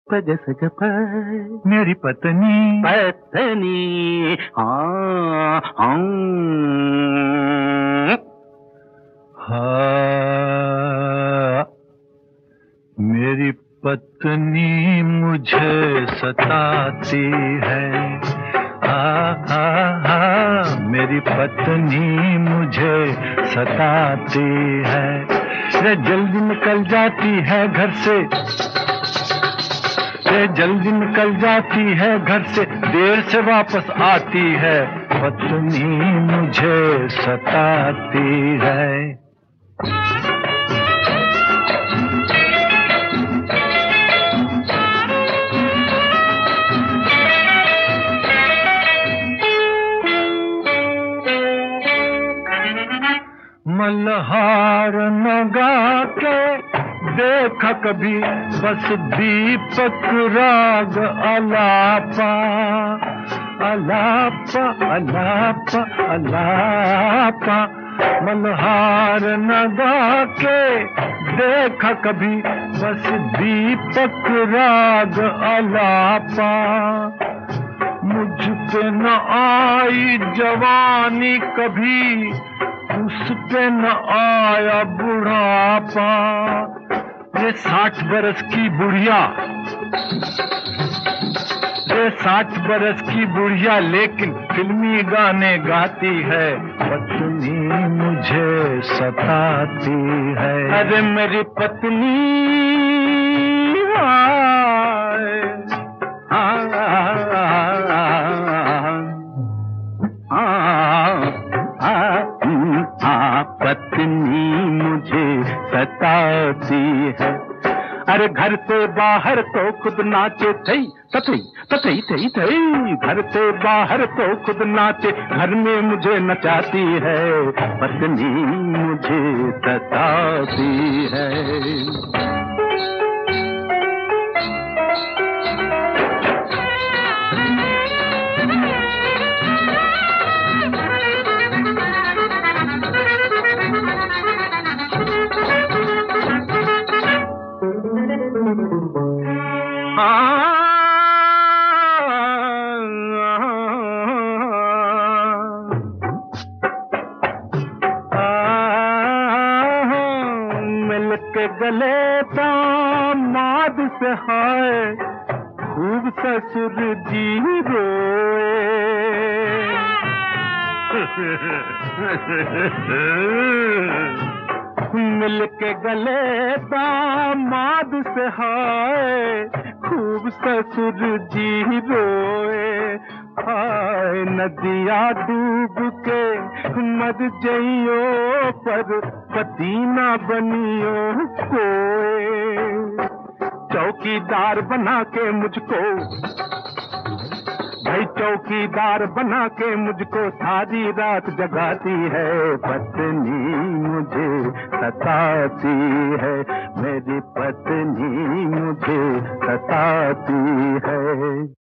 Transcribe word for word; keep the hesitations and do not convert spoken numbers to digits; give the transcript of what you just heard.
पग सग प मेरी पत्नी पत्नी हाँ हाँ हाँ मेरी पत्नी मुझे सताती है। हाँ हाँ हाँ मेरी पत्नी मुझे सताती है। रे जल्दी निकल जाती है घर से, रे जल्दी निकल जाती है घर से, देर से वापस आती है। पत्नी मुझे सताती है। मल्हार नगा के देखा कभी बस दीपक राग अलापा अलापा अलापा अलापा। मल्हार नगा के देखा कभी बस दीपक राग अलापा। मुझ पे न आई जवानी कभी, उस पे न आया बुढ़ापा। ये साठ बरस की बुढ़िया, ये साठ बरस की बुढ़िया लेकिन फिल्मी गाने गाती है। पत्नी मुझे सताती है। अरे मेरी पत्नी पत्नी मुझे सताती है। अरे घर से बाहर तो खुद नाचे थई तथई तथई थई थई। घर से बाहर तो खुद नाचे, घर में मुझे नचाती है। पत्नी मुझे सताती है। मिलके गले दामाद से हाय खूब ससुर जी रोए। मिलके गले दामाद से हाय खूब ससुर जी रोए। हाय नदिया डूब के मर जइयो पर पति ना बनियो कोई। चौकीदार बना के मुझको भाई, चौकीदार बना के मुझको सारी रात जगाती है। पत्नी मुझे सताती है। मेरी पत्नी मुझे सताती है।